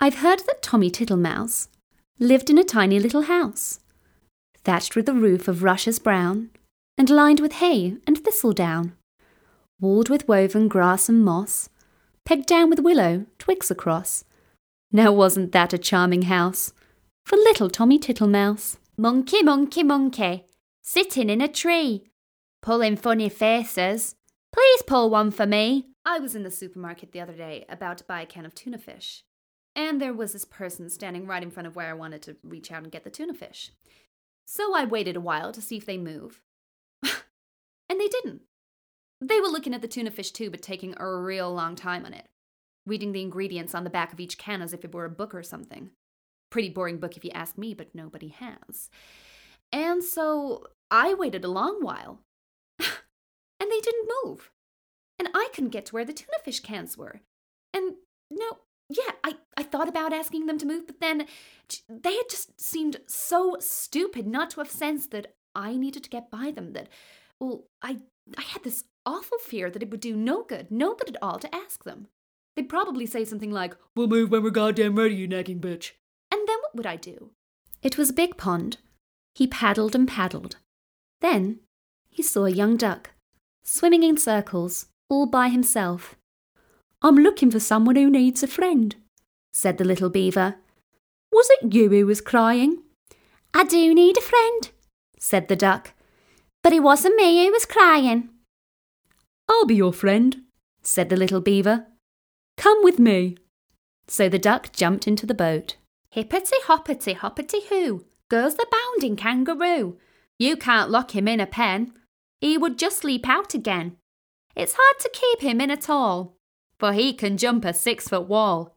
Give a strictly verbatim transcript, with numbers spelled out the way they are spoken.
I've heard that Tommy Tittlemouse lived in a tiny little house, thatched with a roof of rushes brown, and lined with hay and thistledown, walled with woven grass and moss, pegged down with willow twigs across. Now wasn't that a charming house for little Tommy Tittlemouse? Monkey, monkey, monkey, sitting in a tree, pulling funny faces. Please pull one for me. I was in the supermarket the other day about to buy a can of tuna fish, and there was this person standing right in front of where I wanted to reach out and get the tuna fish. So I waited a while to see if they move. And they didn't. They were looking at the tuna fish too, but taking a real long time on it, reading the ingredients on the back of each can as if it were a book or something. Pretty boring book if you ask me, but nobody has. And so I waited a long while. And they didn't move. And I couldn't get to where the tuna fish cans were. And no, yeah, I, I thought about asking them to move, but then they had just seemed so stupid not to have sensed that I needed to get by them, that, well, I, I had this awful fear that it would do no good, no good at all to ask them. They'd probably say something like, "We'll move when we're goddamn ready, you nagging bitch." And then what would I do? It was a big pond. He paddled and paddled. Then he saw a young duck, swimming in circles, all by himself. "I'm looking for someone who needs a friend," said the little beaver. "Was it you who was crying?" "I do need a friend," said the duck, "but it wasn't me who was crying." "I'll be your friend," said the little beaver. "Come with me." So the duck jumped into the boat. "Hippity hoppity hoppity hoo, goes the bounding kangaroo. You can't lock him in a pen, he would just leap out again. It's hard to keep him in at all, for he can jump a six-foot wall.